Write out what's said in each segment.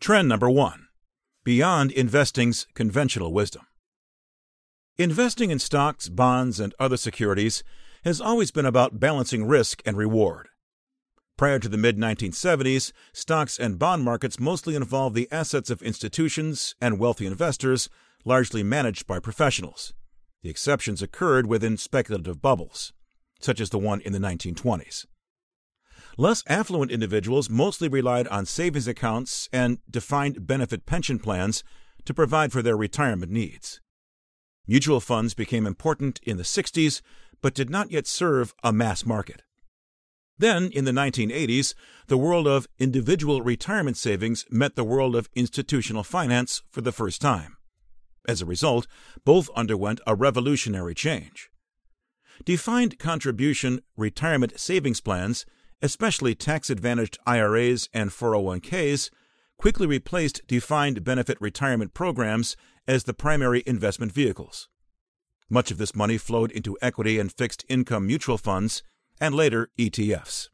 Trend number 1. Beyond investing's conventional wisdom. Investing in stocks, bonds, and other securities has always been about balancing risk and reward. Prior to the mid-1970s, stocks and bond markets mostly involved the assets of institutions and wealthy investors, largely managed by professionals. The exceptions occurred within speculative bubbles, such as the one in the 1920s. Less affluent individuals mostly relied on savings accounts and defined benefit pension plans to provide for their retirement needs. Mutual funds became important in the 60s, but did not yet serve a mass market. Then, in the 1980s, the world of individual retirement savings met the world of institutional finance for the first time. As a result, both underwent a revolutionary change. Defined contribution retirement savings plans, especially tax-advantaged IRAs and 401ks, quickly replaced defined benefit retirement programs as the primary investment vehicles. Much of this money flowed into equity and fixed income mutual funds, and later ETFs.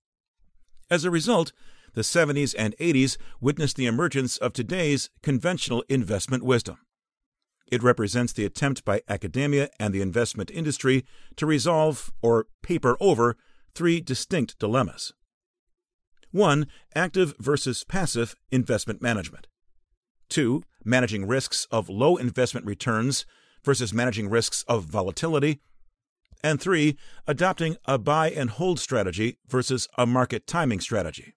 As a result, the 70s and 80s witnessed the emergence of today's conventional investment wisdom. It represents the attempt by academia and the investment industry to resolve or paper over 3 distinct dilemmas. 1. Active versus passive investment management. 2. Managing risks of low investment returns versus managing risks of volatility. And 3. Adopting a buy and hold strategy versus a market timing strategy.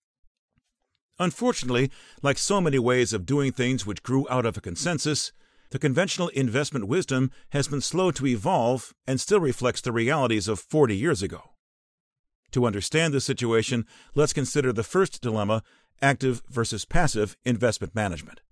Unfortunately, like so many ways of doing things which grew out of a consensus, the conventional investment wisdom has been slow to evolve and still reflects the realities of 40 years ago. To understand this situation, let's consider the first dilemma, active versus passive investment management.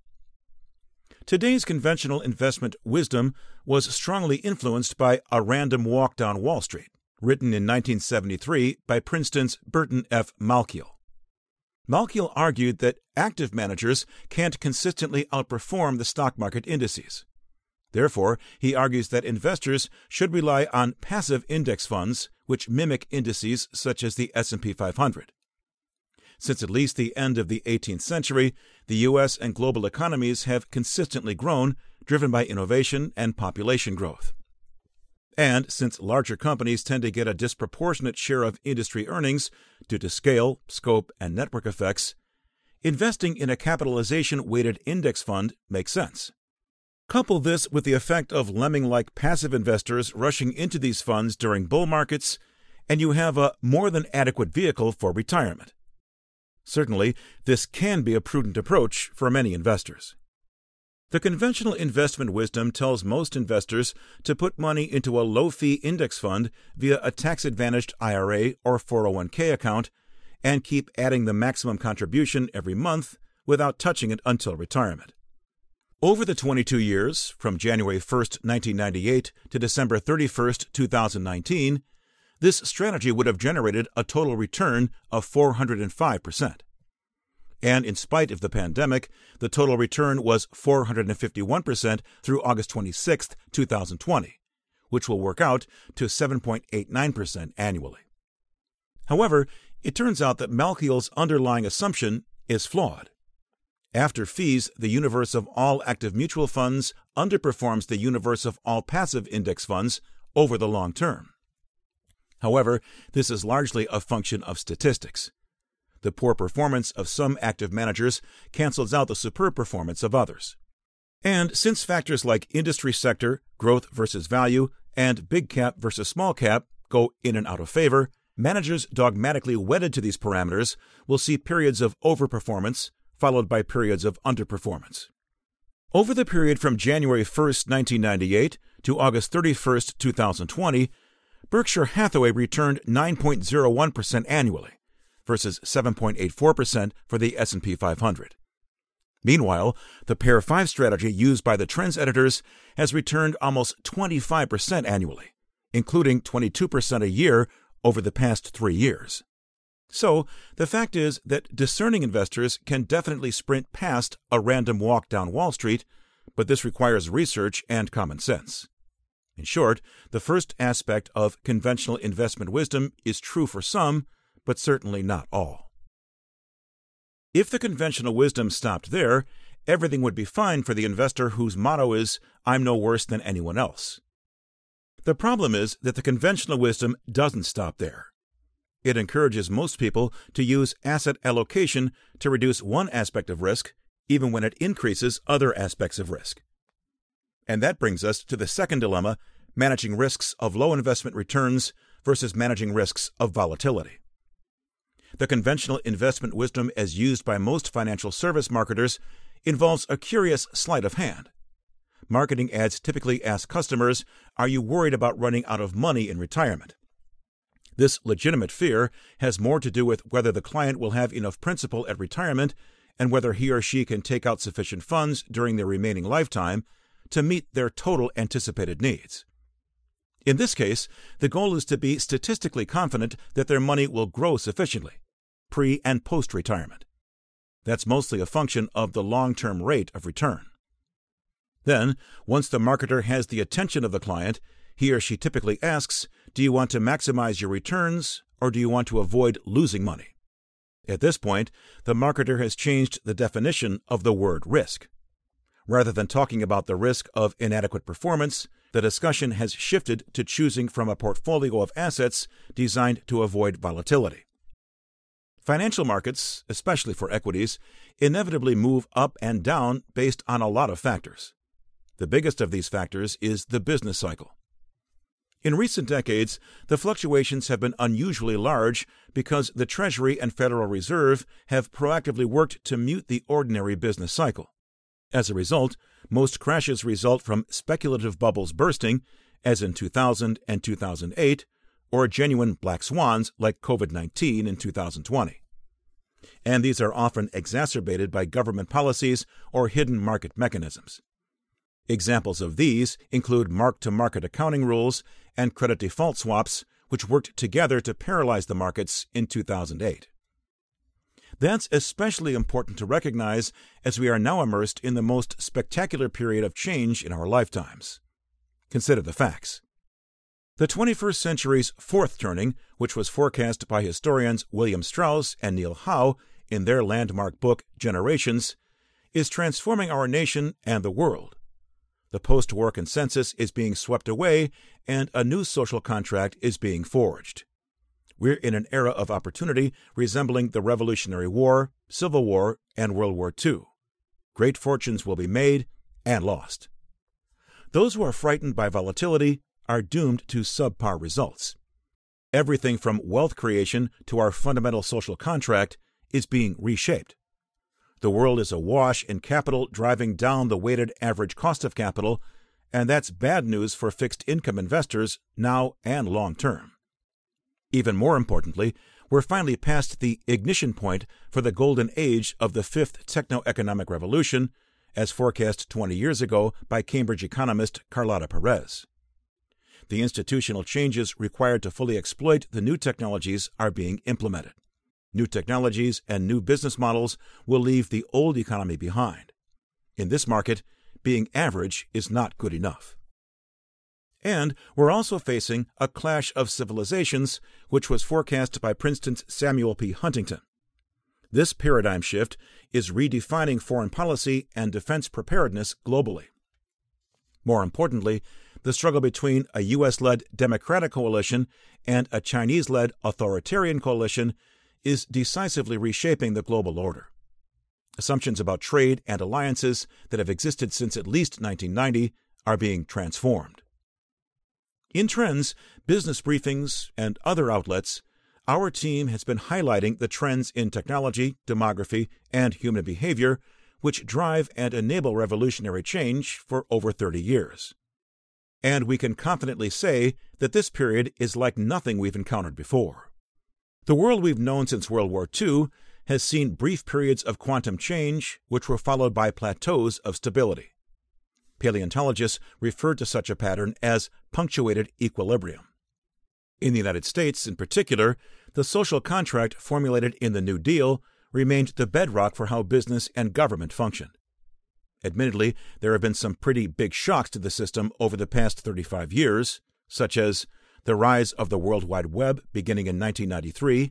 Today's conventional investment wisdom was strongly influenced by A Random Walk Down Wall Street, written in 1973 by Princeton's Burton F. Malkiel. Malkiel argued that active managers can't consistently outperform the stock market indices. Therefore, he argues that investors should rely on passive index funds which mimic indices such as the S&P 500. Since at least the end of the 18th century, the U.S. and global economies have consistently grown, driven by innovation and population growth. And since larger companies tend to get a disproportionate share of industry earnings due to scale, scope, and network effects, investing in a capitalization-weighted index fund makes sense. Couple this with the effect of lemming-like passive investors rushing into these funds during bull markets, and you have a more than adequate vehicle for retirement. Certainly, this can be a prudent approach for many investors. The conventional investment wisdom tells most investors to put money into a low-fee index fund via a tax-advantaged IRA or 401k account and keep adding the maximum contribution every month without touching it until retirement. Over the 22 years, from January 1, 1998 to December 31, 2019, this strategy would have generated a total return of 405%. And in spite of the pandemic, the total return was 451% through August 26, 2020, which will work out to 7.89% annually. However, it turns out that Malkiel's underlying assumption is flawed. After fees, the universe of all active mutual funds underperforms the universe of all passive index funds over the long term. However, this is largely a function of statistics. The poor performance of some active managers cancels out the superb performance of others. And since factors like industry sector, growth versus value, and big cap versus small cap go in and out of favor, managers dogmatically wedded to these parameters will see periods of overperformance followed by periods of underperformance. Over the period from January 1, 1998 to August 31, 2020, Berkshire Hathaway returned 9.01% annually versus 7.84% for the S&P 500. Meanwhile, the Pair 5 strategy used by the Trends editors has returned almost 25% annually, including 22% a year over the past 3 years. So, the fact is that discerning investors can definitely sprint past A Random Walk Down Wall Street, but this requires research and common sense. In short, the first aspect of conventional investment wisdom is true for some, but certainly not all. If the conventional wisdom stopped there, everything would be fine for the investor whose motto is, "I'm no worse than anyone else." The problem is that the conventional wisdom doesn't stop there. It encourages most people to use asset allocation to reduce one aspect of risk, even when it increases other aspects of risk. And that brings us to the second dilemma, managing risks of low investment returns versus managing risks of volatility. The conventional investment wisdom as used by most financial service marketers involves a curious sleight of hand. Marketing ads typically ask customers, "Are you worried about running out of money in retirement?" This legitimate fear has more to do with whether the client will have enough principal at retirement and whether he or she can take out sufficient funds during their remaining lifetime to meet their total anticipated needs. In this case, the goal is to be statistically confident that their money will grow sufficiently, pre- and post-retirement. That's mostly a function of the long-term rate of return. Then, once the marketer has the attention of the client, he or she typically asks, "Do you want to maximize your returns, or do you want to avoid losing money?" At this point, the marketer has changed the definition of the word risk. Rather than talking about the risk of inadequate performance, the discussion has shifted to choosing from a portfolio of assets designed to avoid volatility. Financial markets, especially for equities, inevitably move up and down based on a lot of factors. The biggest of these factors is the business cycle. In recent decades, the fluctuations have been unusually large because the Treasury and Federal Reserve have proactively worked to mute the ordinary business cycle. As a result, most crashes result from speculative bubbles bursting, as in 2000 and 2008, or genuine black swans like COVID-19 in 2020. And these are often exacerbated by government policies or hidden market mechanisms. Examples of these include mark-to-market accounting rules and credit default swaps, which worked together to paralyze the markets in 2008. That's especially important to recognize as we are now immersed in the most spectacular period of change in our lifetimes. Consider the facts. The 21st century's fourth turning, which was forecast by historians William Strauss and Neil Howe in their landmark book Generations, is transforming our nation and the world. The post-war consensus is being swept away, and a new social contract is being forged. We're in an era of opportunity resembling the Revolutionary War, Civil War, and World War II. Great fortunes will be made and lost. Those who are frightened by volatility are doomed to subpar results. Everything from wealth creation to our fundamental social contract is being reshaped. The world is awash in capital driving down the weighted average cost of capital, and that's bad news for fixed-income investors now and long-term. Even more importantly, we're finally past the ignition point for the golden age of the fifth techno-economic revolution, as forecast 20 years ago by Cambridge economist Carlota Perez. The institutional changes required to fully exploit the new technologies are being implemented. New technologies and new business models will leave the old economy behind. In this market, being average is not good enough. And we're also facing a clash of civilizations, which was forecast by Princeton's Samuel P. Huntington. This paradigm shift is redefining foreign policy and defense preparedness globally. More importantly, the struggle between a U.S.-led democratic coalition and a Chinese-led authoritarian coalition is decisively reshaping the global order. Assumptions about trade and alliances that have existed since at least 1990 are being transformed. In Trends, Business Briefings, and other outlets, our team has been highlighting the trends in technology, demography, and human behavior which drive and enable revolutionary change for over 30 years. And we can confidently say that this period is like nothing we've encountered before. The world we've known since World War II has seen brief periods of quantum change, which were followed by plateaus of stability. Paleontologists referred to such a pattern as punctuated equilibrium. In the United States, in particular, the social contract formulated in the New Deal remained the bedrock for how business and government functioned. Admittedly, there have been some pretty big shocks to the system over the past 35 years, such as the rise of the World Wide Web beginning in 1993,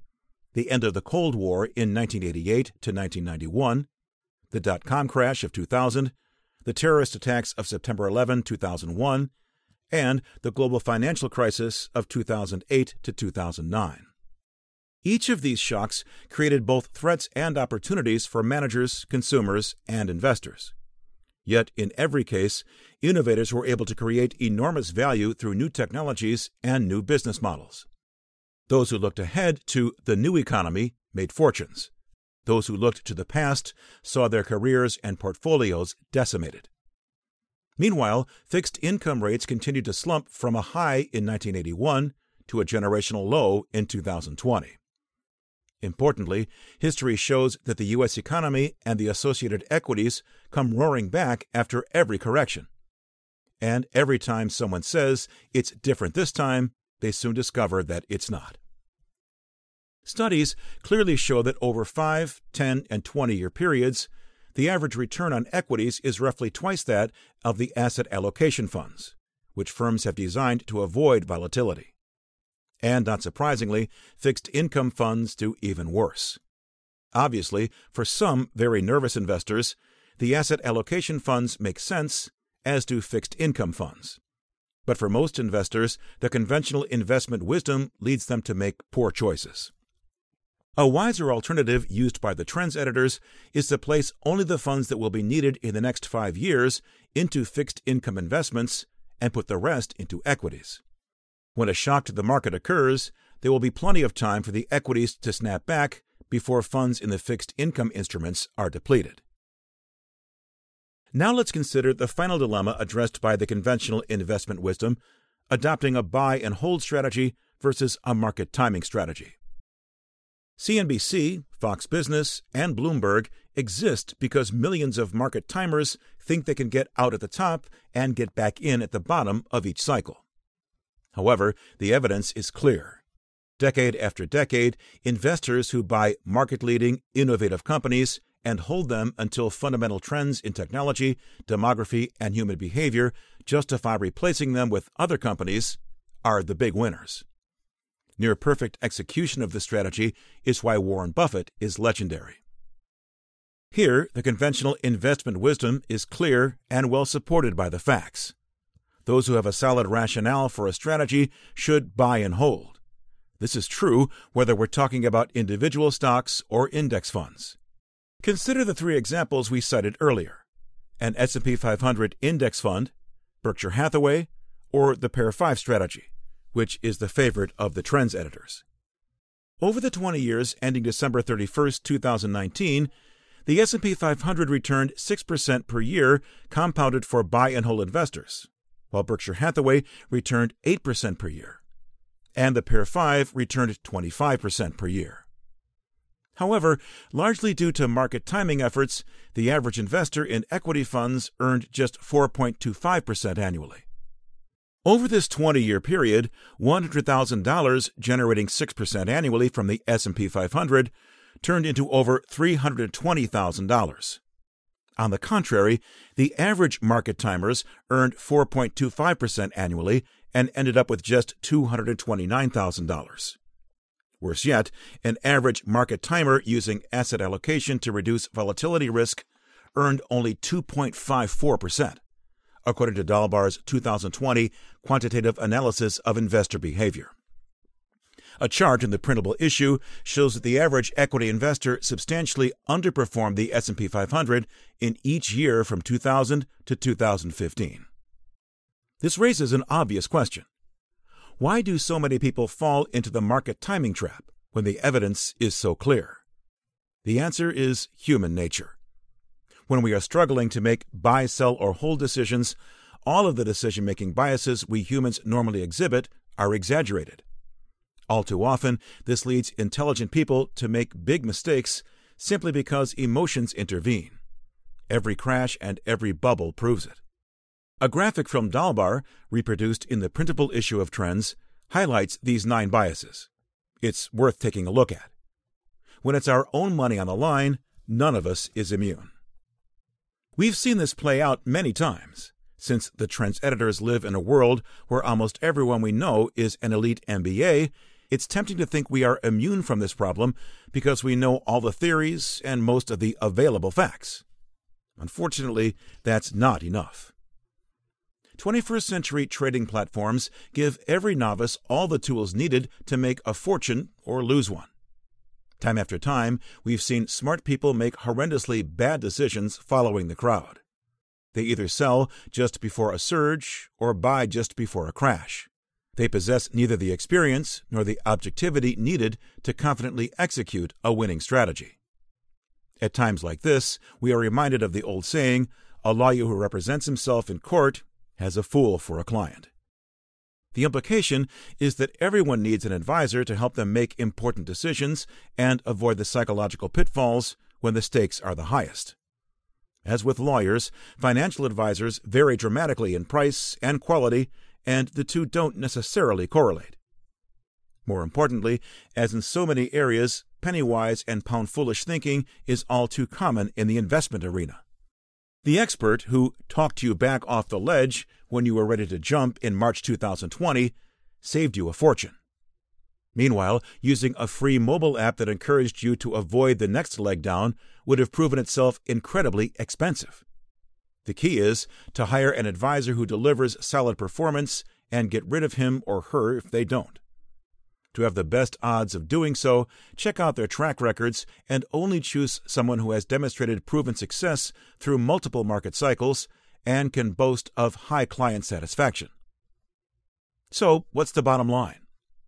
the end of the Cold War in 1988 to 1991, the dot-com crash of 2000, the terrorist attacks of September 11, 2001, and the global financial crisis of 2008 to 2009. Each of these shocks created both threats and opportunities for managers, consumers, and investors. Yet, in every case, innovators were able to create enormous value through new technologies and new business models. Those who looked ahead to the new economy made fortunes. Those who looked to the past saw their careers and portfolios decimated. Meanwhile, fixed income rates continued to slump from a high in 1981 to a generational low in 2020. Importantly, history shows that the U.S. economy and the associated equities come roaring back after every correction. And every time someone says it's different this time, they soon discover that it's not. Studies clearly show that over 5, 10, and 20-year periods, the average return on equities is roughly twice that of the asset allocation funds, which firms have designed to avoid volatility. And not surprisingly, fixed income funds do even worse. Obviously, for some very nervous investors, the asset allocation funds make sense, as do fixed income funds. But for most investors, the conventional investment wisdom leads them to make poor choices. A wiser alternative used by the trends editors is to place only the funds that will be needed in the next 5 years into fixed income investments and put the rest into equities. When a shock to the market occurs, there will be plenty of time for the equities to snap back before funds in the fixed income instruments are depleted. Now let's consider the final dilemma addressed by the conventional investment wisdom, adopting a buy and hold strategy versus a market timing strategy. CNBC, Fox Business, and Bloomberg exist because millions of market timers think they can get out at the top and get back in at the bottom of each cycle. However, the evidence is clear. Decade after decade, investors who buy market-leading, innovative companies and hold them until fundamental trends in technology, demography, and human behavior justify replacing them with other companies are the big winners. Near-perfect execution of this strategy is why Warren Buffett is legendary. Here, the conventional investment wisdom is clear and well supported by the facts. Those who have a solid rationale for a strategy should buy and hold. This is true whether we're talking about individual stocks or index funds. Consider the 3 examples we cited earlier: an S&P 500 index fund, Berkshire Hathaway, or the Pair 5 strategy, which is the favorite of the trends editors. Over the 20 years ending December 31, 2019, the S&P 500 returned 6% per year compounded for buy and hold investors, while Berkshire Hathaway returned 8% per year, and the Pair 5 returned 25% per year. However, largely due to market timing efforts, the average investor in equity funds earned just 4.25% annually. Over this 20-year period, $100,000 generating 6% annually from the S&P 500 turned into over $320,000. On the contrary, the average market timers earned 4.25% annually and ended up with just $229,000. Worse yet, an average market timer using asset allocation to reduce volatility risk earned only 2.54%, according to Dalbar's 2020 quantitative analysis of investor behavior. A chart in the printable issue shows that the average equity investor substantially underperformed the S&P 500 in each year from 2000 to 2015. This raises an obvious question. Why do so many people fall into the market timing trap when the evidence is so clear? The answer is human nature. When we are struggling to make buy, sell, or hold decisions, all of the decision-making biases we humans normally exhibit are exaggerated. All too often, this leads intelligent people to make big mistakes simply because emotions intervene. Every crash and every bubble proves it. A graphic from Dalbar, reproduced in the printable issue of Trends, highlights these 9 biases. It's worth taking a look at. When it's our own money on the line, none of us is immune. We've seen this play out many times, since the Trends editors live in a world where almost everyone we know is an elite MBA. It's tempting to think we are immune from this problem because we know all the theories and most of the available facts. Unfortunately, that's not enough. 21st century trading platforms give every novice all the tools needed to make a fortune or lose one. Time after time, we've seen smart people make horrendously bad decisions following the crowd. They either sell just before a surge or buy just before a crash. They possess neither the experience nor the objectivity needed to confidently execute a winning strategy. At times like this, we are reminded of the old saying, "A lawyer who represents himself in court has a fool for a client." The implication is that everyone needs an advisor to help them make important decisions and avoid the psychological pitfalls when the stakes are the highest. As with lawyers, financial advisors vary dramatically in price and quality, and the two don't necessarily correlate. More importantly, as in so many areas, penny-wise and pound-foolish thinking is all too common in the investment arena. The expert who talked you back off the ledge when you were ready to jump in March 2020 saved you a fortune. Meanwhile, using a free mobile app that encouraged you to avoid the next leg down would have proven itself incredibly expensive. The key is to hire an advisor who delivers solid performance and get rid of him or her if they don't. To have the best odds of doing so, check out their track records and only choose someone who has demonstrated proven success through multiple market cycles and can boast of high client satisfaction. So, what's the bottom line?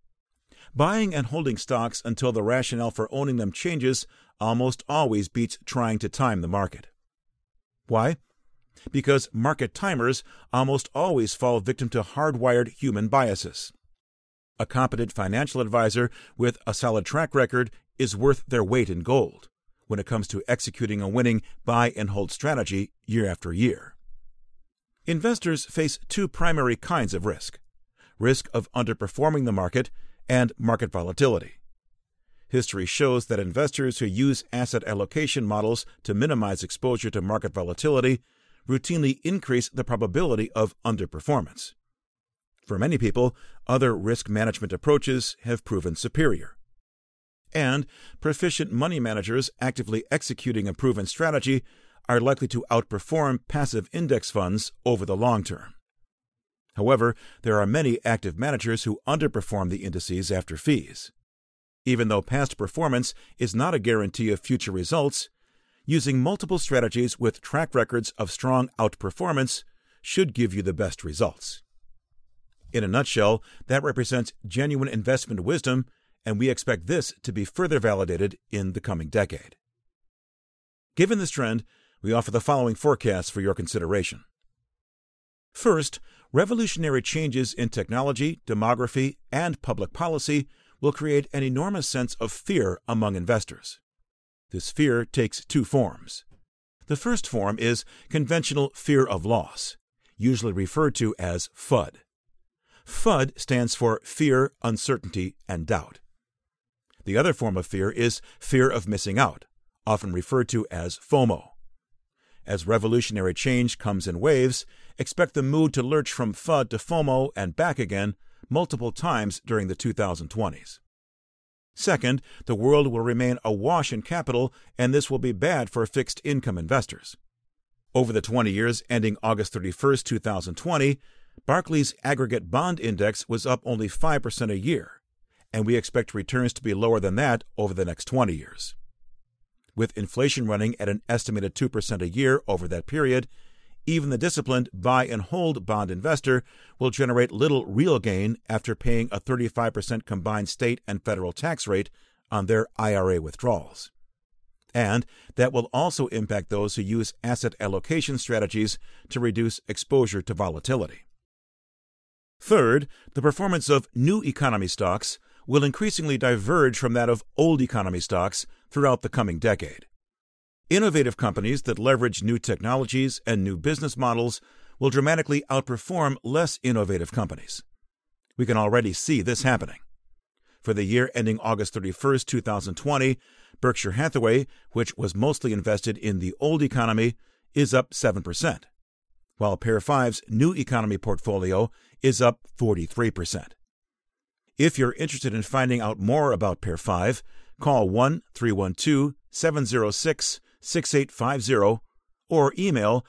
Buying and holding stocks until the rationale for owning them changes almost always beats trying to time the market. Why? Because market timers almost always fall victim to hardwired human biases. A competent financial advisor with a solid track record is worth their weight in gold when it comes to executing a winning buy and hold strategy year after year. Investors face two primary kinds of risk: risk of underperforming the market and market volatility. History shows that investors who use asset allocation models to minimize exposure to market volatility routinely increase the probability of underperformance. For many people, other risk management approaches have proven superior. And proficient money managers actively executing a proven strategy are likely to outperform passive index funds over the long term. However, there are many active managers who underperform the indices after fees. Even though past performance is not a guarantee of future results, using multiple strategies with track records of strong outperformance should give you the best results. In a nutshell, that represents genuine investment wisdom, and we expect this to be further validated in the coming decade. Given this trend, we offer the following forecasts for your consideration. First, revolutionary changes in technology, demography, and public policy will create an enormous sense of fear among investors. This fear takes two forms. The first form is conventional fear of loss, usually referred to as FUD. FUD stands for fear, uncertainty, and doubt. The other form of fear is fear of missing out, often referred to as FOMO. As revolutionary change comes in waves, expect the mood to lurch from FUD to FOMO and back again multiple times during the 2020s. Second, the world will remain awash in capital, and this will be bad for fixed income investors. Over the 20 years ending August 31, 2020, Barclays' aggregate bond index was up only 5% a year, and we expect returns to be lower than that over the next 20 years. With inflation running at an estimated 2% a year over that period, even the disciplined buy and hold bond investor will generate little real gain after paying a 35% combined state and federal tax rate on their IRA withdrawals. And that will also impact those who use asset allocation strategies to reduce exposure to volatility. Third, the performance of new economy stocks will increasingly diverge from that of old economy stocks throughout the coming decade. Innovative companies that leverage new technologies and new business models will dramatically outperform less innovative companies. We can already see this happening. For the year ending August 31, 2020, Berkshire Hathaway, which was mostly invested in the old economy, is up 7%, while Pair 5's new economy portfolio is up 43%. If you're interested in finding out more about Pair 5, call 1-312-706-6850 or email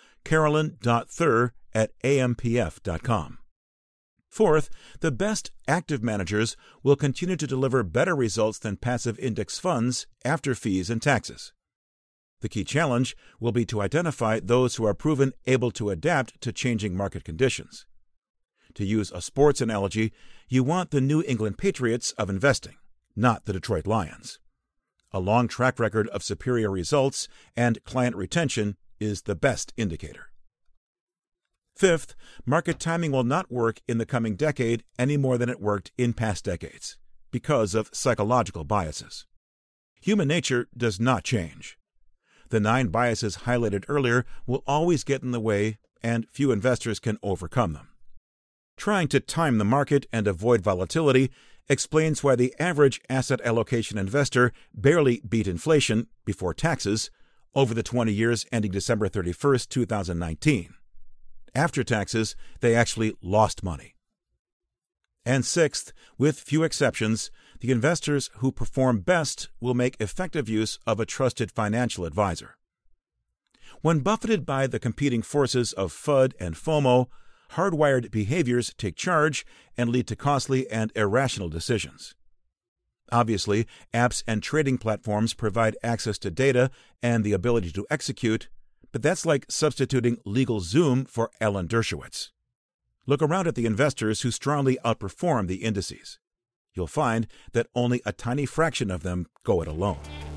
carolyn.thur@ampf.com. Fourth, the best active managers will continue to deliver better results than passive index funds after fees and taxes. The key challenge will be to identify those who are proven able to adapt to changing market conditions. To use a sports analogy, you want the New England Patriots of investing, not the Detroit Lions. A long track record of superior results and client retention is the best indicator. Fifth, market timing will not work in the coming decade any more than it worked in past decades, because of psychological biases. Human nature does not change. The 9 biases highlighted earlier will always get in the way, and few investors can overcome them. Trying to time the market and avoid volatility explains why the average asset allocation investor barely beat inflation before taxes over the 20 years ending December 31, 2019. After taxes, they actually lost money. And sixth, with few exceptions, the investors who perform best will make effective use of a trusted financial advisor. When buffeted by the competing forces of FUD and FOMO, hardwired behaviors take charge and lead to costly and irrational decisions. Obviously, apps and trading platforms provide access to data and the ability to execute, but that's like substituting LegalZoom for Alan Dershowitz. Look around at the investors who strongly outperform the indices. You'll find that only a tiny fraction of them go it alone.